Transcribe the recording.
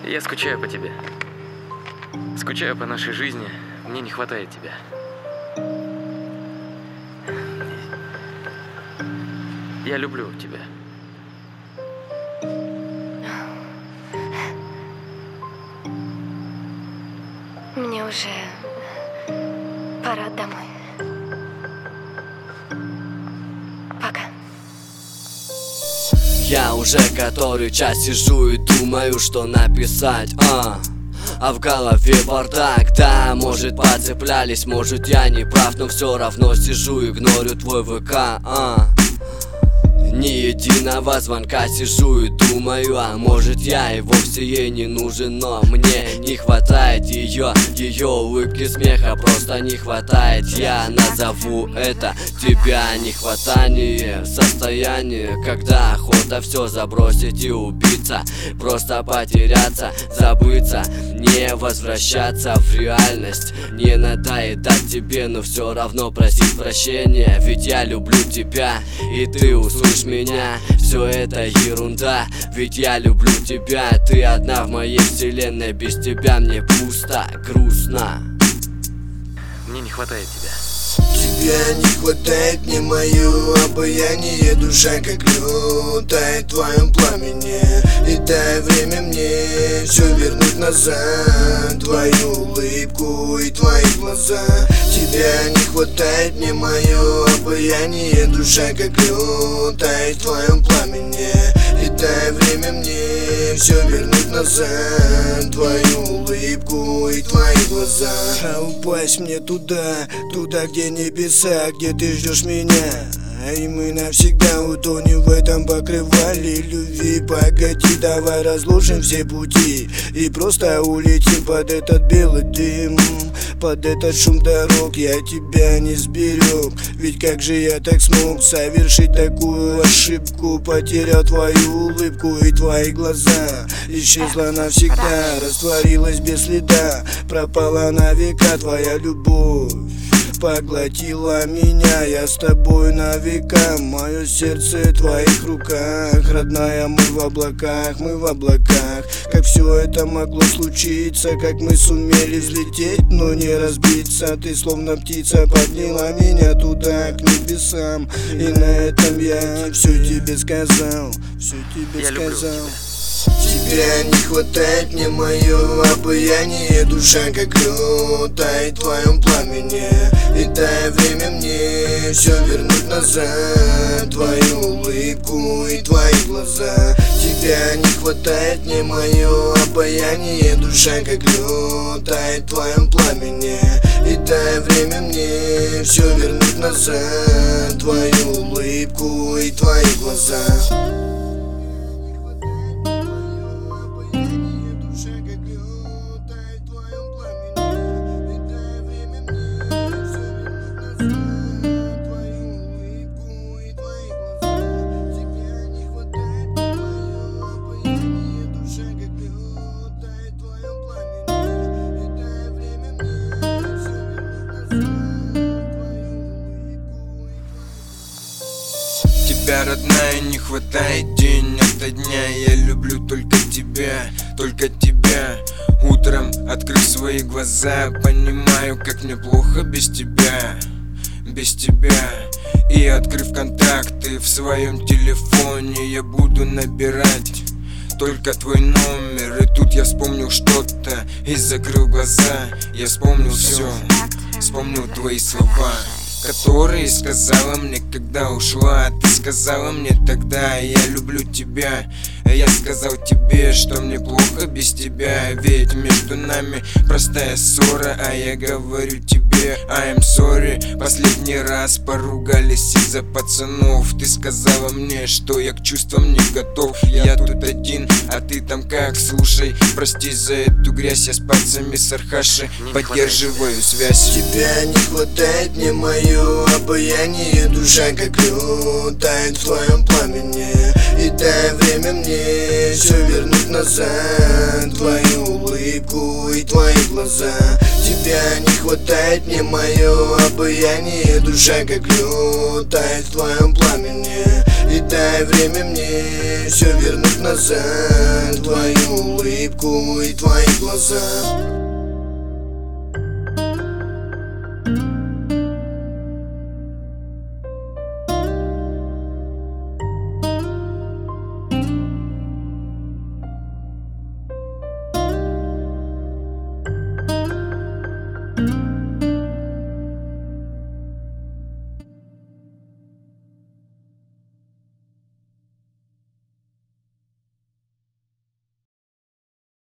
Я скучаю по тебе. Скучаю по нашей жизни. Мне не хватает тебя. Я люблю тебя. Мне уже пора домой. Пока. Я уже который час сижу и думаю, что написать, а в голове бардак, да, может поцеплялись, может я не прав, но все равно сижу, игнорю твой ВК, Ни единого звонка сижу и думаю, а может я и вовсе ей не нужен, но мне не хватает ее улыбки, смеха просто не хватает. Я назову это тебя нехватание, состояние, когда охота все забросить и убиться, просто потеряться, забыться, не возвращаться в реальность, не надоедать тебе, но все равно просить прощения, ведь я люблю тебя и ты услышь меня, все это ерунда, ведь я люблю тебя, ты одна в моей вселенной, без тебя мне пусто, грустно. Мне не хватает тебя. Тебя не хватает мне мое обаяние, душа как лед тает в твоем пламени. И дай время мне все вернуть назад, твою улыбку и твои глаза. Тебя не хватает мне мое обаяние, душа как лед тает в твоем пламени. И дай время мне все вернуть назад, твою улыбку и твои глаза. А упасть мне туда, где небеса, где ты ждешь меня. И мы навсегда утонем в этом покрывале любви. Погоди, давай разложим все пути и просто улетим под этот белый дым, под этот шум дорог. Я тебя не сберег, ведь как же я так смог совершить такую ошибку? Потерял твою улыбку и твои глаза. Исчезла навсегда, растворилась без следа, пропала на века твоя любовь. Поглотила меня, я с тобой на века. Мое сердце в твоих руках, родная, мы в облаках, мы в облаках. Как все это могло случиться, как мы сумели взлететь, но не разбиться. Ты словно птица подняла меня туда, к небесам. И на этом я все тебе сказал, все тебе сказал. Тебя не хватает мне мое обаяние, душа как лед тает в твоем пламени. И дай время мне все вернуть назад, твою улыбку и твои глаза. Тебя не хватает мне мое обаяние, душа как лед тает в твоем пламени. И дай время мне все вернуть назад, твою улыбку и твои глаза. Тебя, родная, не хватает день ото дня. Я люблю только тебя, только тебя. Утром, открыв свои глаза, понимаю, как мне плохо без тебя, без тебя. И открыв контакты в своем телефоне, я буду набирать только твой номер. И тут я вспомнил что-то и закрыл глаза. Я вспомнил все, вспомнил твои слова, которые сказала мне, когда ушла. Ты сказала мне тогда: я люблю тебя. Я сказал тебе, что мне плохо без тебя, ведь между нами простая ссора. А я говорю тебе: I'm sorry. Последний раз поругались из-за пацанов. Ты сказала мне, что я к чувствам не готов. Я тут один, а ты там как? Слушай, прости за эту грязь, я с пацами с Архаши поддерживаю связь. Тебя не хватает мне мое обаяние, душа как лед тает в твоем пламени. И дай время мне все вернуть назад, твою улыбку и твои глаза. Тебя не хватает мне мое обаяние, душа как лед тает в твоем пламени. И дай время мне все вернуть назад, твою улыбку и твои глаза.